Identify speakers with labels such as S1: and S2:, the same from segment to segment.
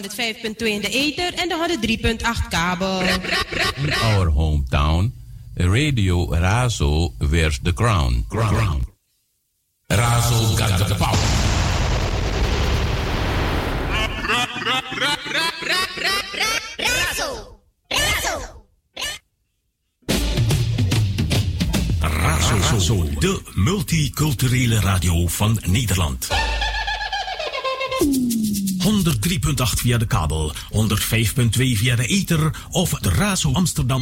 S1: in de ether en de 103.8 kabel.
S2: In our hometown, Radio Razo wears the crown. Razo got the power.
S3: Razo, de multiculturele radio van Nederland. 103.8 via de kabel, 105.2 via de ether of de Razo Amsterdam.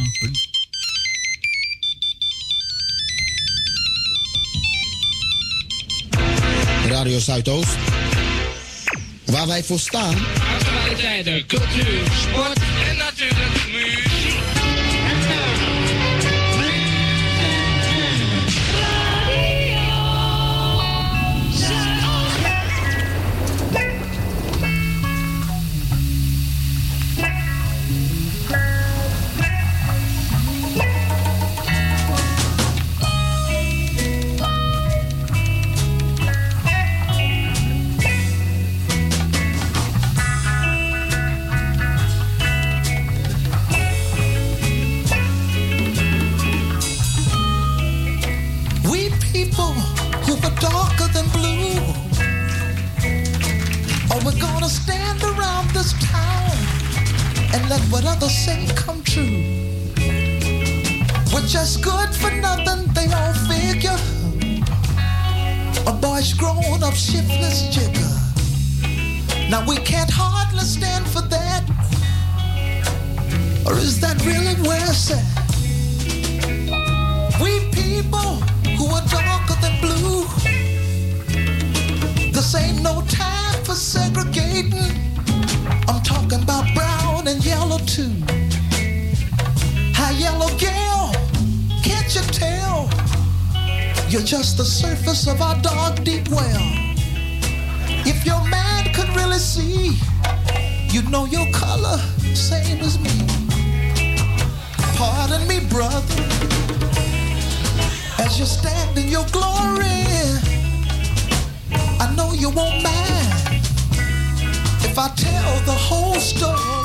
S4: Radio Zuidoost, waar wij voor staan.
S5: Actualiteiten, cultuur, sport en natuurlijk muziek.
S6: Darker than blue. Oh, we're gonna stand around this town and let what others say come true. We're just good for nothing, they all figure. A boy's grown up shiftless jigger. Now we can't hardly stand for that. Or is that really where it's at? We people who are darker than blue. This ain't no time for segregating. I'm talking about brown and yellow too. Hi, yellow girl, can't you tell? You're just the surface of our dark, deep well. If your man could really see, you'd know your color, same as me. Pardon me, brother, as you stand in your glory. I know you won't mind if I tell the whole story.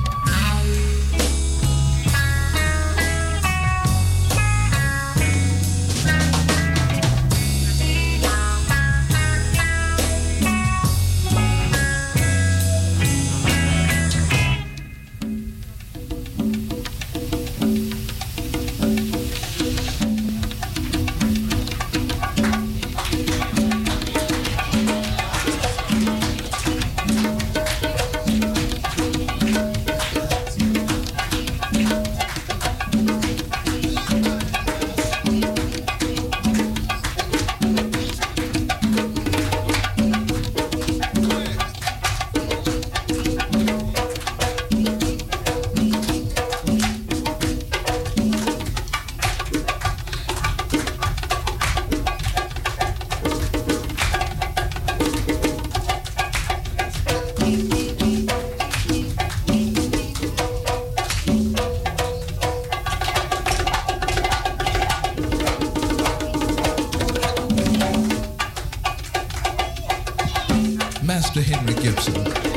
S6: Master Henry Gibson.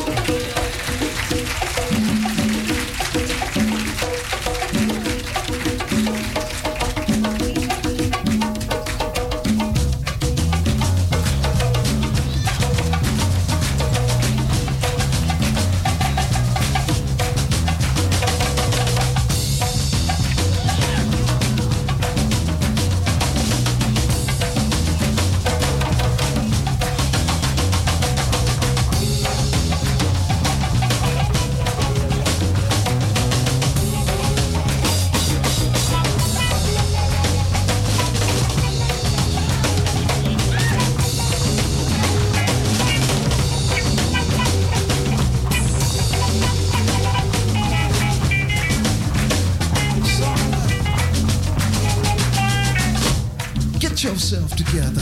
S6: Yourself together.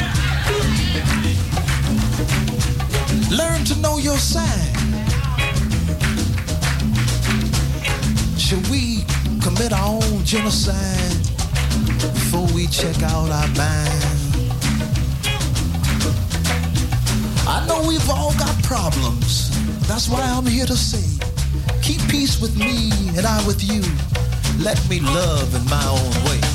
S6: Learn to know your sign. Should we commit our own genocide before we check out our mind? I know we've all got problems. That's why I'm here to say, keep peace with me and I with you. Let me love in my own way.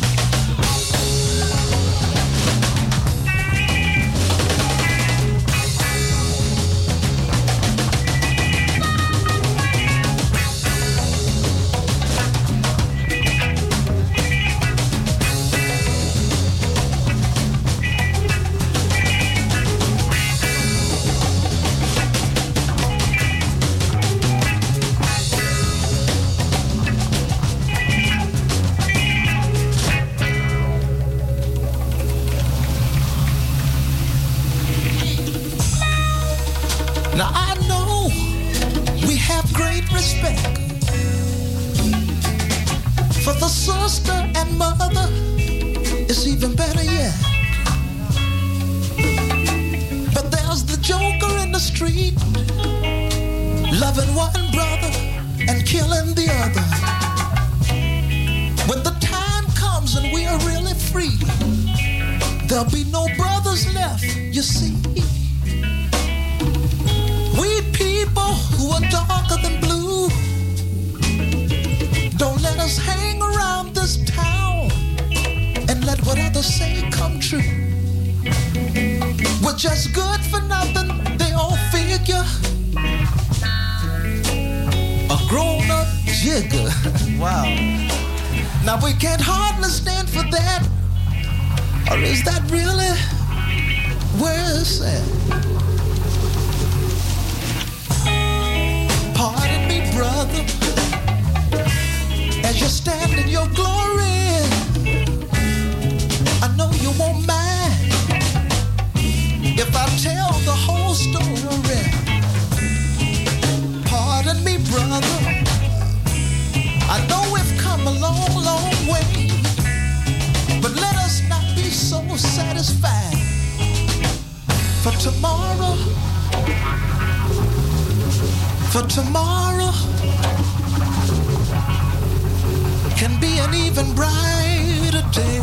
S6: Now I know we have great respect for the sister and mother. It's even better yet. But there's the joker in the street, loving one brother and killing the other. When the time comes and we are really free, there'll be no brothers left, you see. We people who are darker than blue, don't let us hang around this town and let what others say come true. We're just good for nothing, they all figure. A grown-up jigger, wow. Now we can't hardly stand for that, or is that really where it's at? Pardon me, brother, as you stand in your glory. I know you won't mind if I tell the whole story. Pardon me, brother, I know we've come a long, long way, but let us not be so satisfied. For tomorrow can be an even brighter day.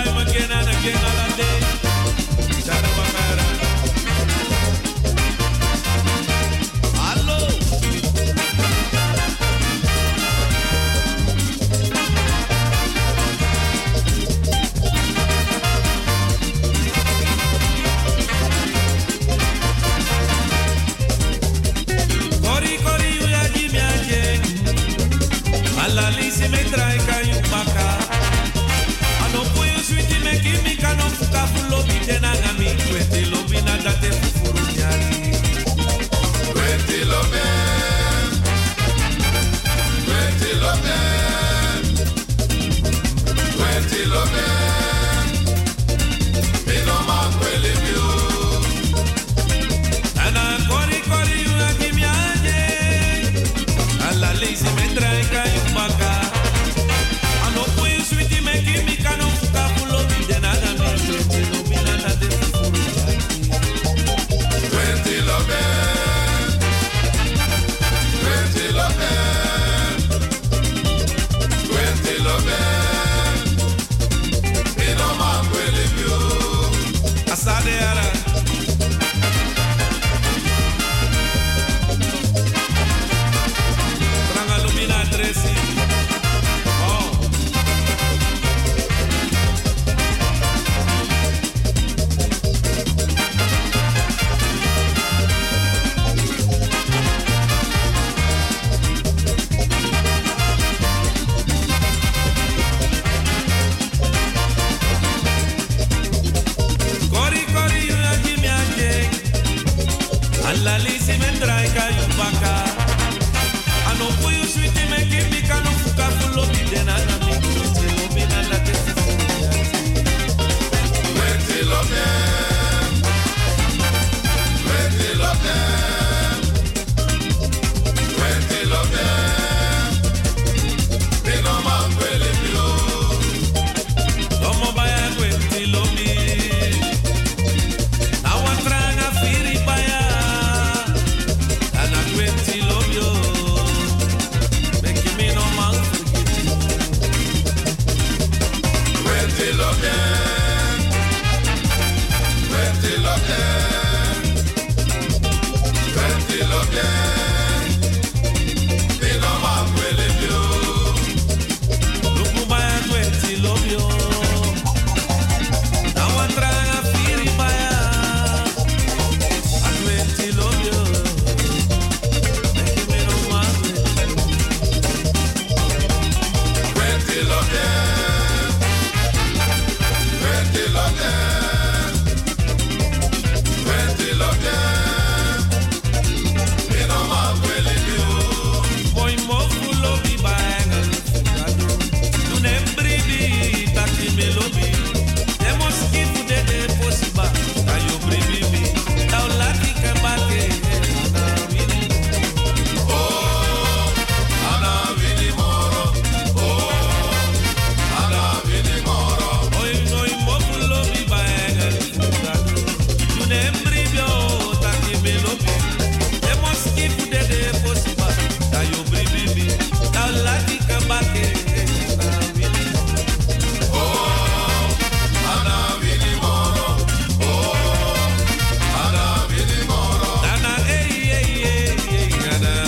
S7: Again all day.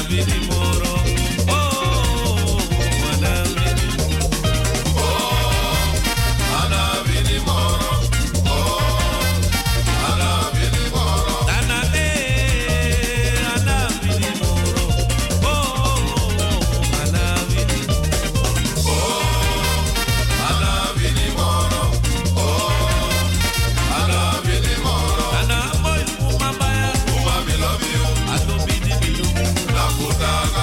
S7: Nakuta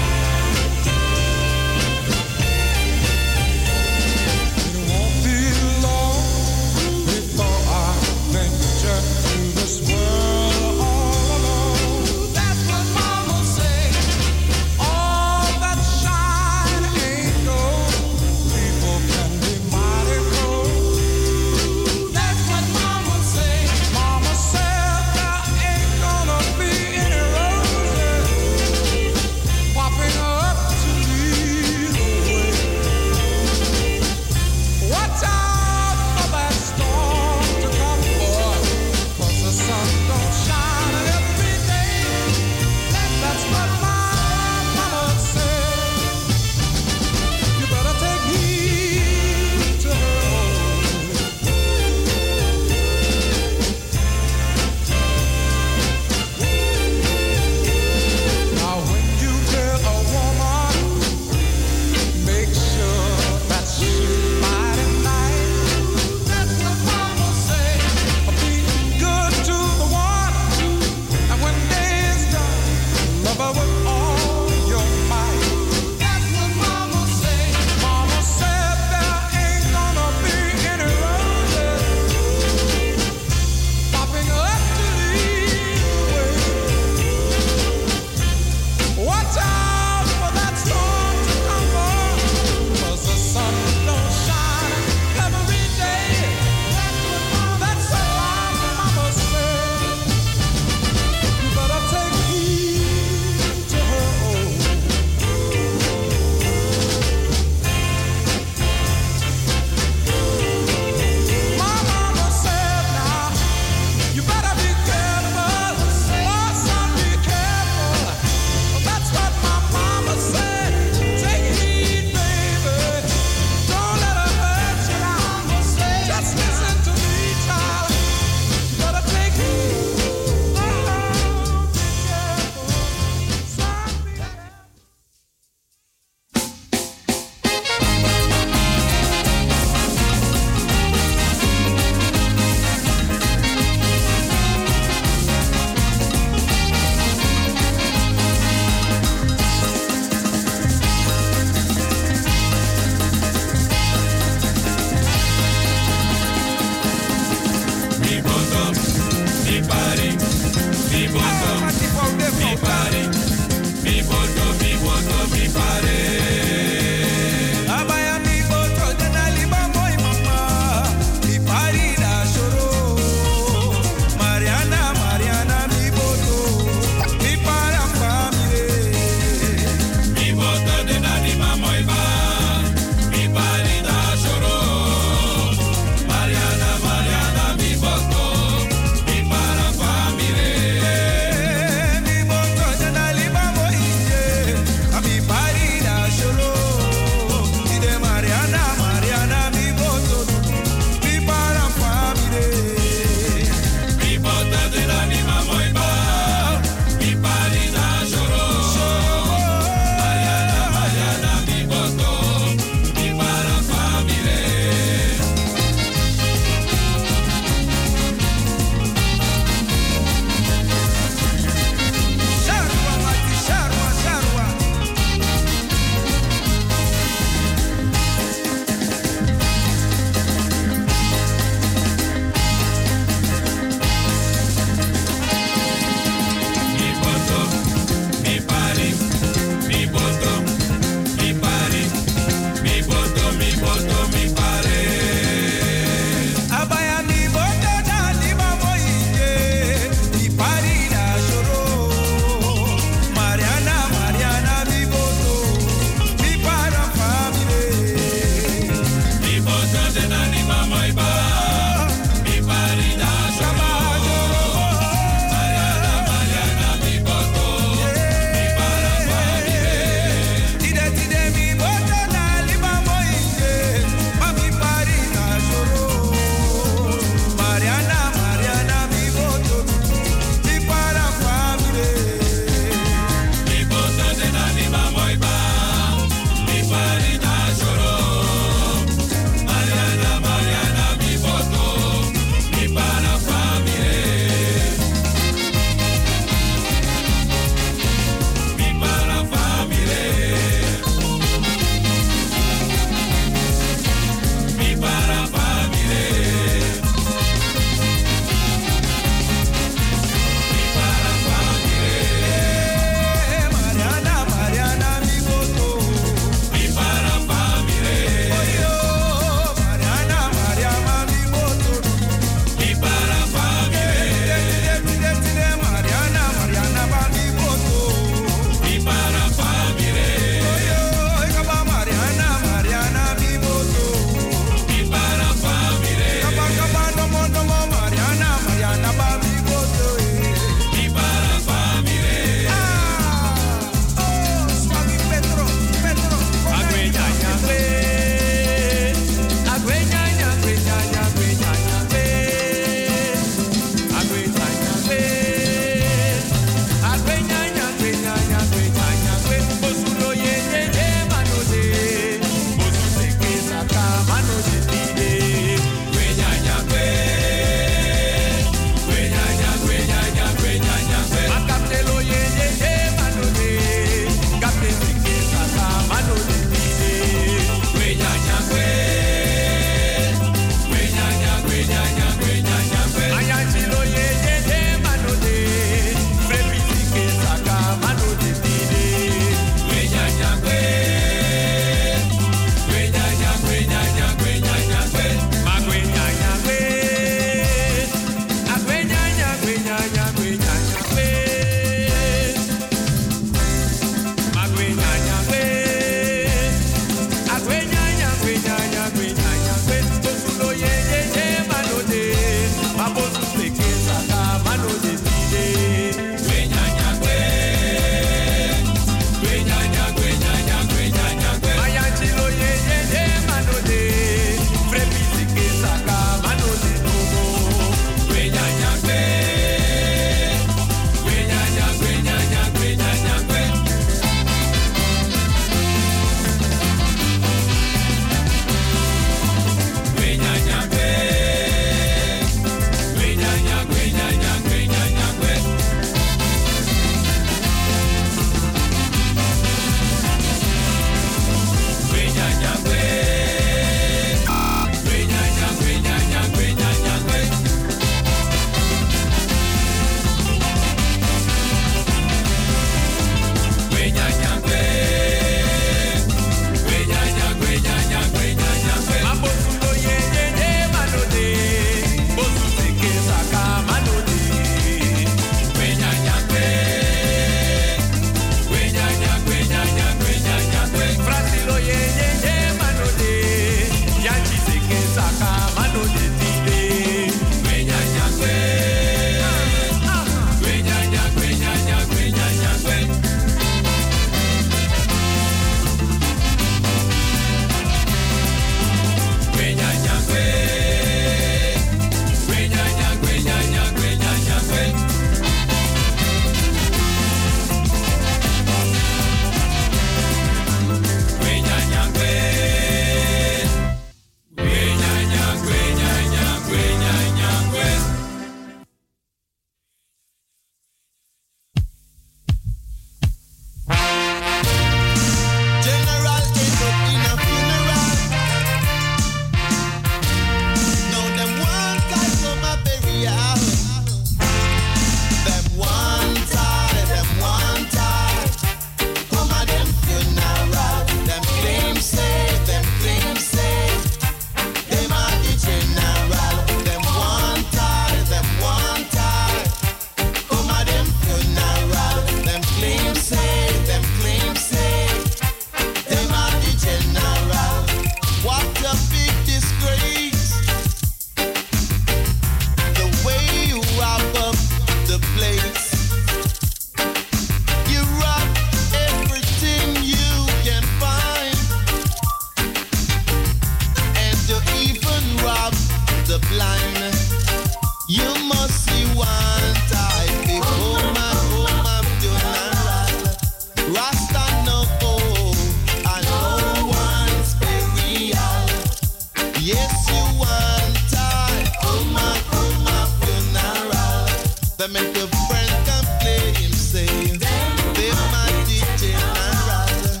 S6: They make your friend complain, say they might degenerate.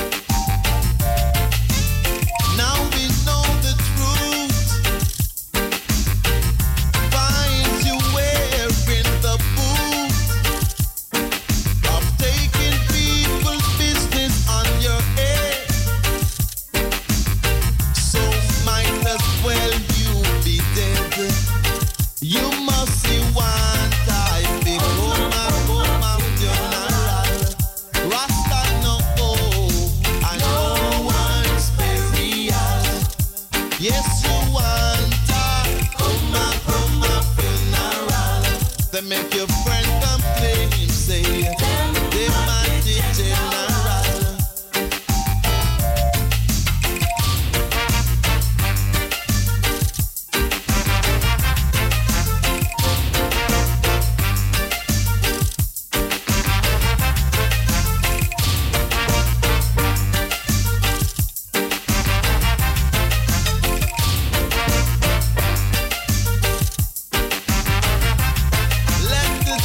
S6: Now we know the truth. Finds you wearing the boot of taking people's business on your head. So might as well you be dead. You must see one type big woman funeral. Rasta no go and no one's burial. Yes, you want a funeral. They make your friend complain, say they might be general. Let the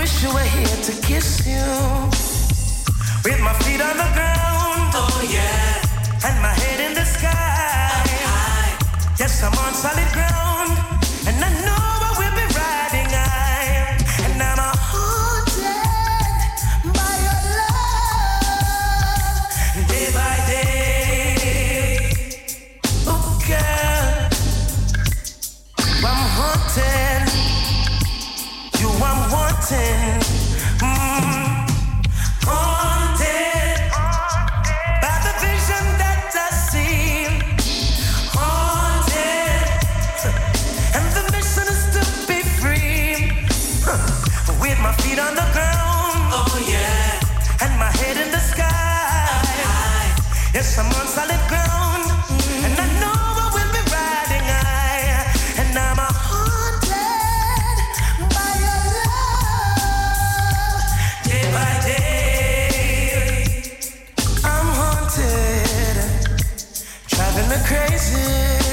S7: wish you were here to kiss you. With my feet on the ground, oh yeah, and my head in the sky. Yes, I'm on solid ground, and I know I will be riding high. And I'm haunted by your love, day by day. Oh girl, I'm haunted. You, I'm wanting. Haunted by the vision that I see. Haunted, and the mission is to be free. With my feet on the ground, oh yeah, and my head in the sky. Yes, I'm on solid ground, and I know I will be riding high. And I'm haunted by your love, day by day. I'm haunted, driving me crazy.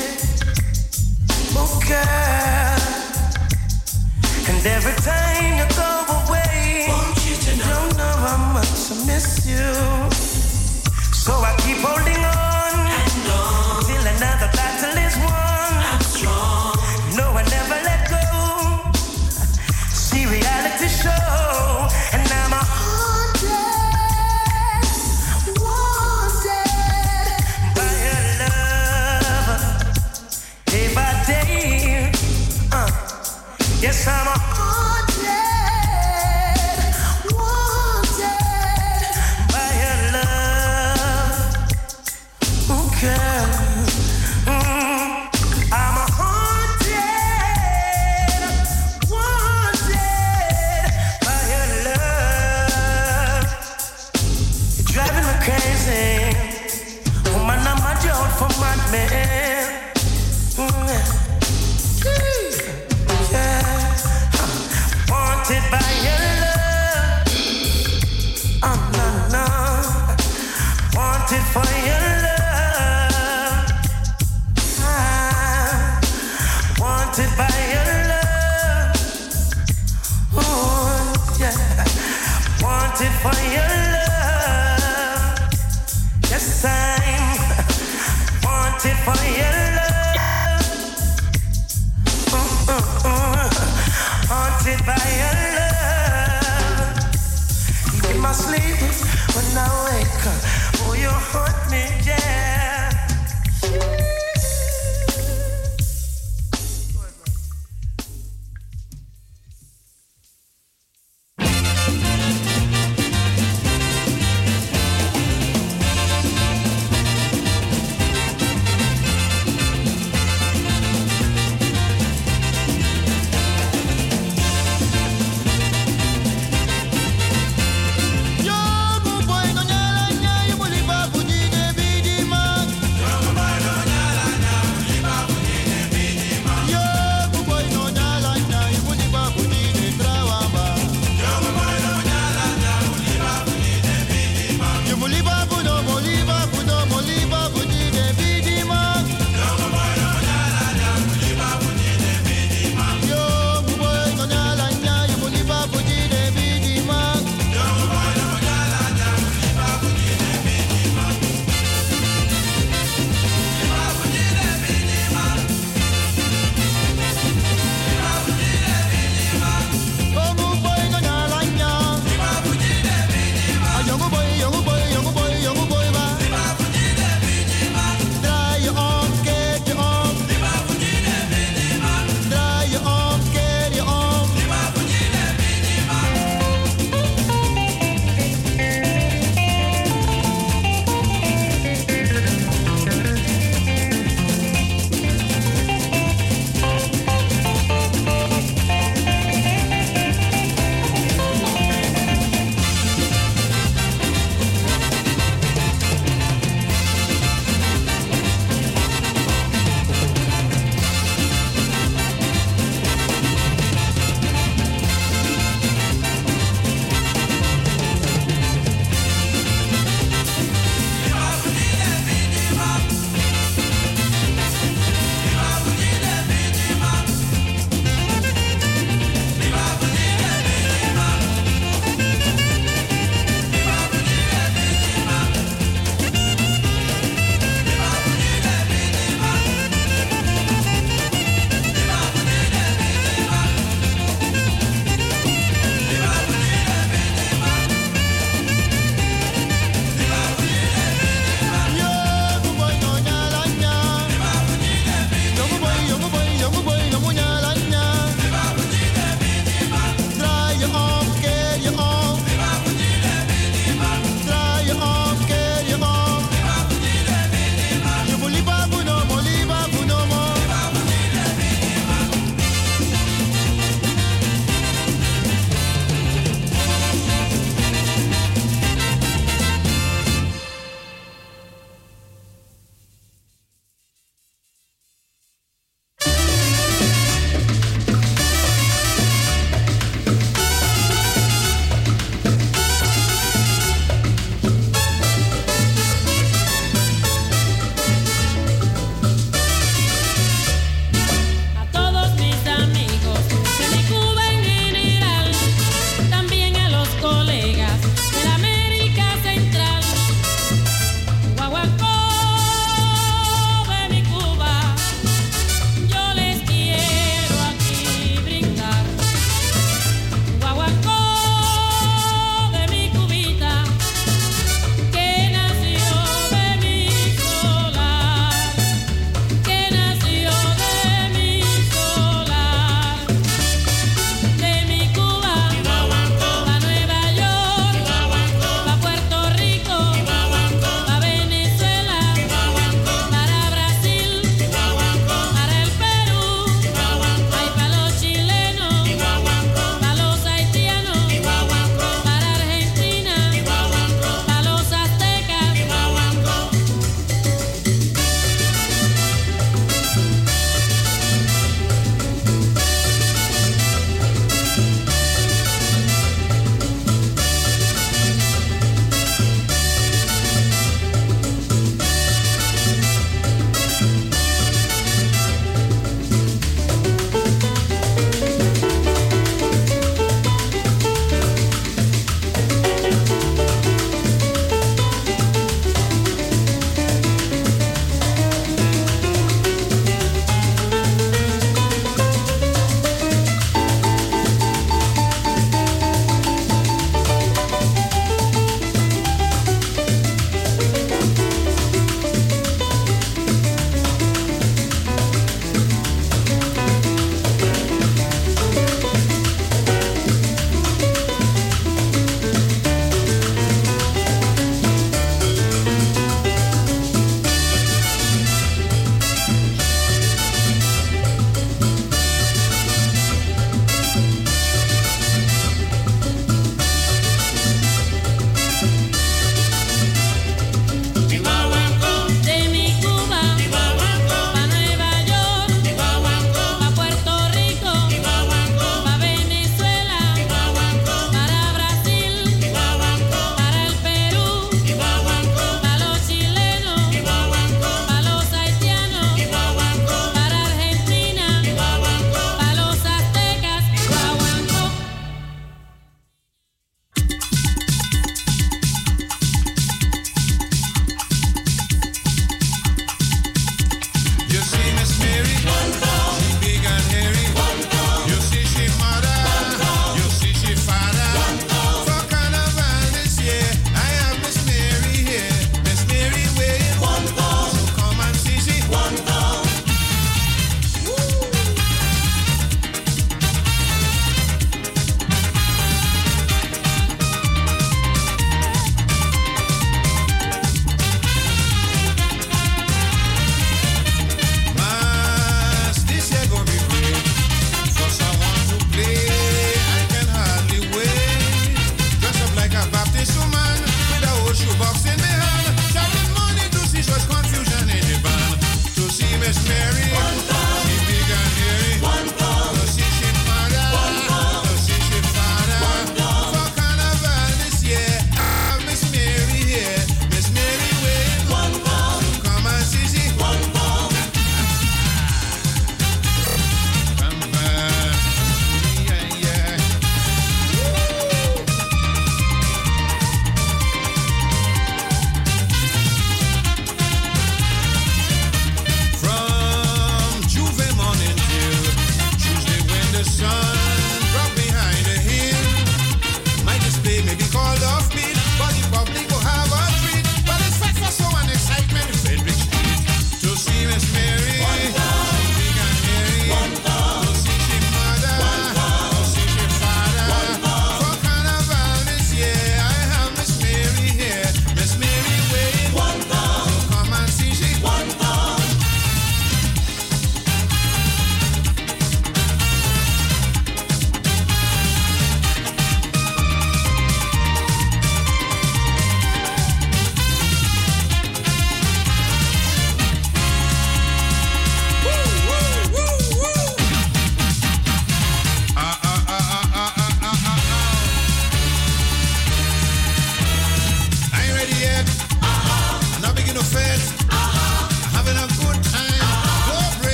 S7: Oh girl, and every time you go away, you don't know how much I miss you. So I keep holding on till another battle is won. I'm strong. No, I never let go. See reality show, and I'm haunted, wanted by your love, day by day. Yes, I'm haunted, wanted by your love. Okay. I'm haunted, wanted by your love. You're driving me crazy. Woman, I'm a joke for my man. Yeah. Wanted by your love. No, no. Wanted for your love. Wanted by your love. Ooh, yeah. Wanted for your love. Yes, I'm wanted for your love. Haunted by your love. In my sleep, when I wake up, oh, you haunt me, yeah.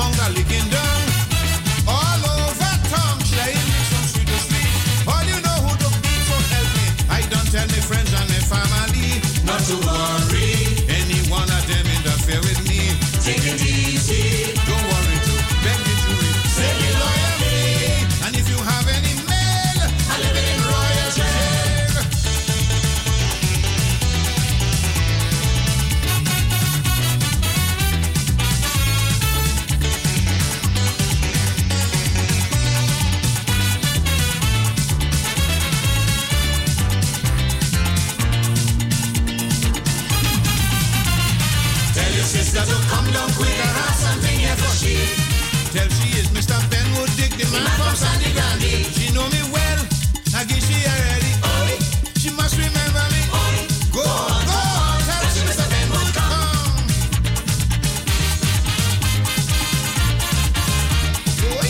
S8: among the licking down. All over town, trying some sweet to sweet. All you know who to be, so help me. I don't tell me friends and my family not to worry. Any one of them interfere with me. Take it easy. Don't worry to beg the jury. Say me loyally. And if you have any mail, I live in Royal Jail. Tell your sister to come down quick. I have something here for she. Tell she is Mr. Benwood Dick, the man from Sandy Grandy. She know me well, I guess she already. Oi. She must remember me. Oi. Go on, go on. Tell she Mr. Benwood come. Oi.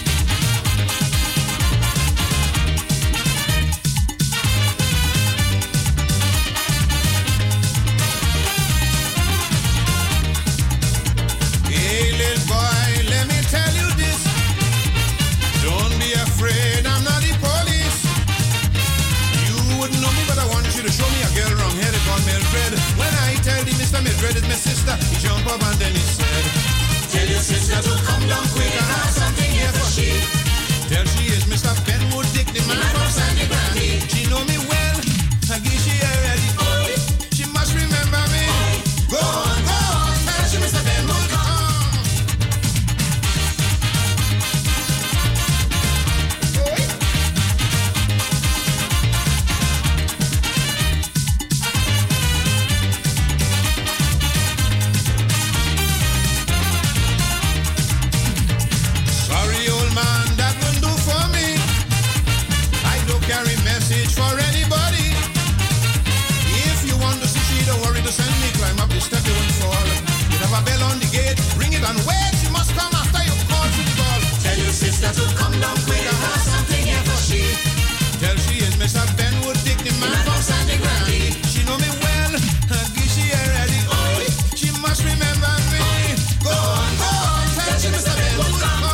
S8: Hey, little boy, let me tell you this. Don't be afraid, I'm not the police. You wouldn't know me, but I want you to show me a girl wrong-headed called Mildred. When I tell you Mr. Mildred is my sister, he jump up and then he said, tell your sister to come down quick, I have something here for she. Tell she is Mr. Benwood Dick, the man from Sandy Grandy. She know me well, I guess she already. Oi. She must remember me. Oi. Go on, tell she Mr. Benwood come. Sorry, old man, that won't do for me. I don't carry message for anybody. If you want to see she, don't worry to send me. Climb up the step, you won't fall. You have a bell on the gate, ring it and wait. She must come after you call to the ball. Tell your sister to come down quick, I have something here for she. Tell she is Mr. Benwood Dick, the man from Sandy Grandy. She know me well, I guess she already. Oi. She must remember me. Go on, tell she Mr. Benwood come.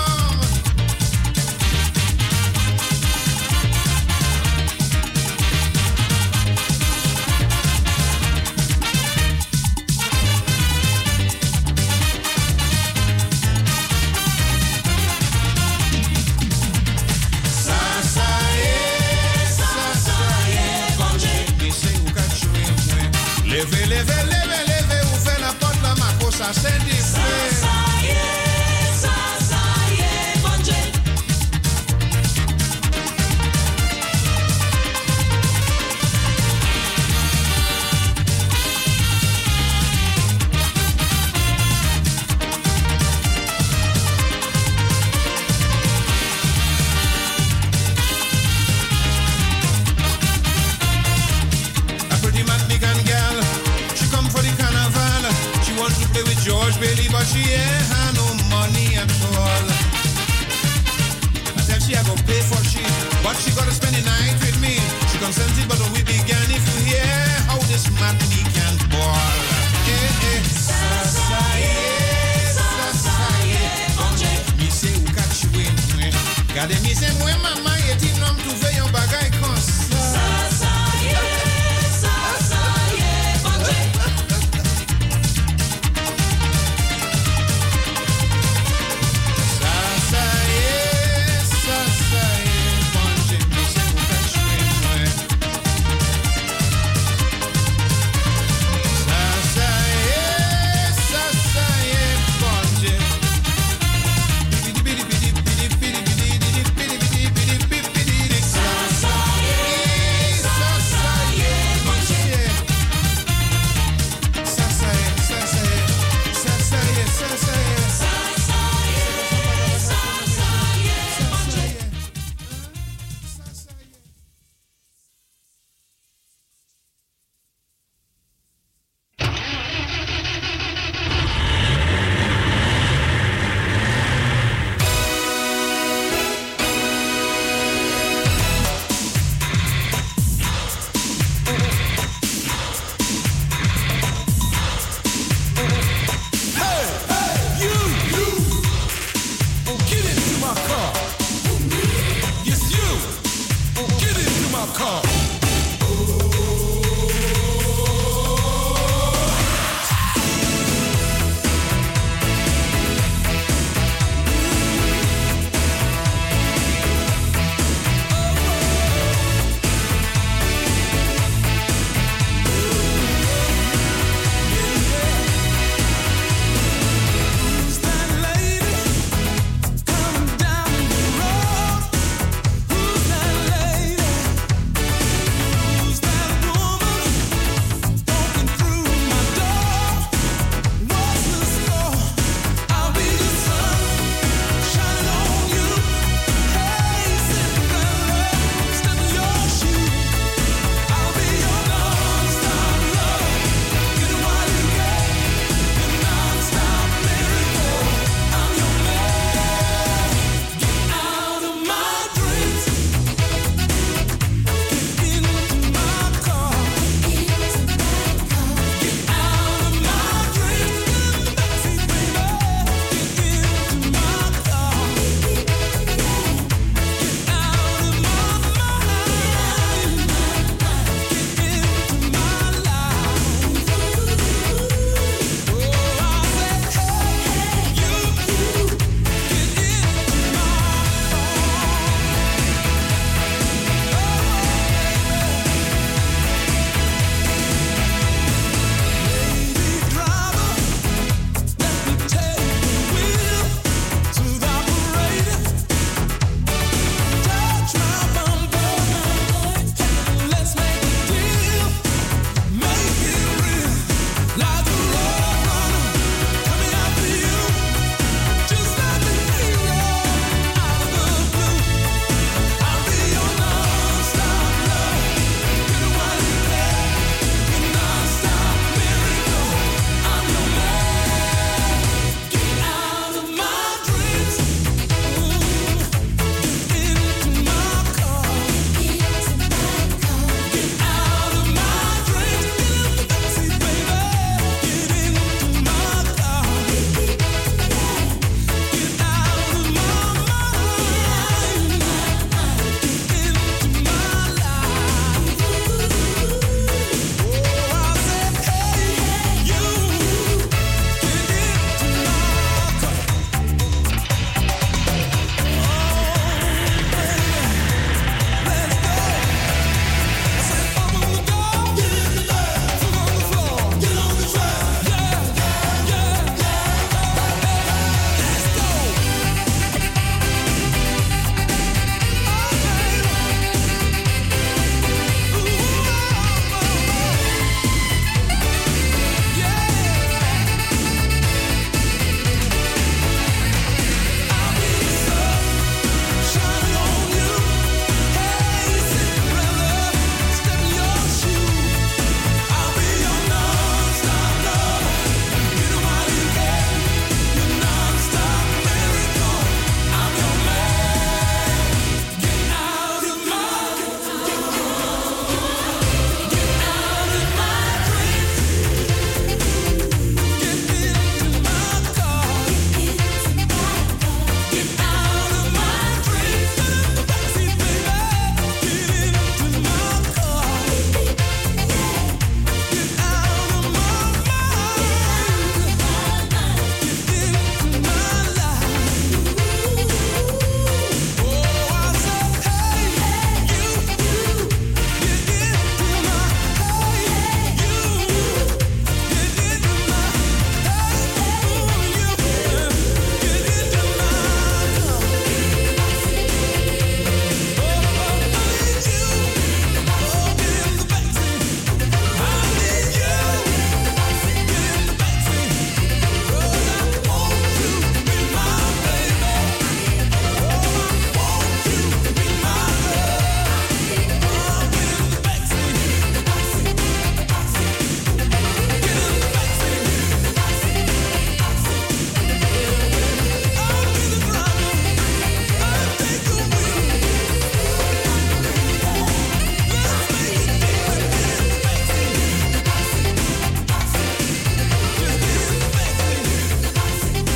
S8: Leve, leve, leve, leve, ou fait la porte la ma cosa c'est des George Bailey, but she ain't had no money at all. I tell she I go pay for she, but she gotta spend the night with me. She consented, but when we began, if you hear how this matinee can ball. Mi se ou ka chwe mwen. Gade mi se mwen maman yeti nom touve yon bagay kon sa. Walker.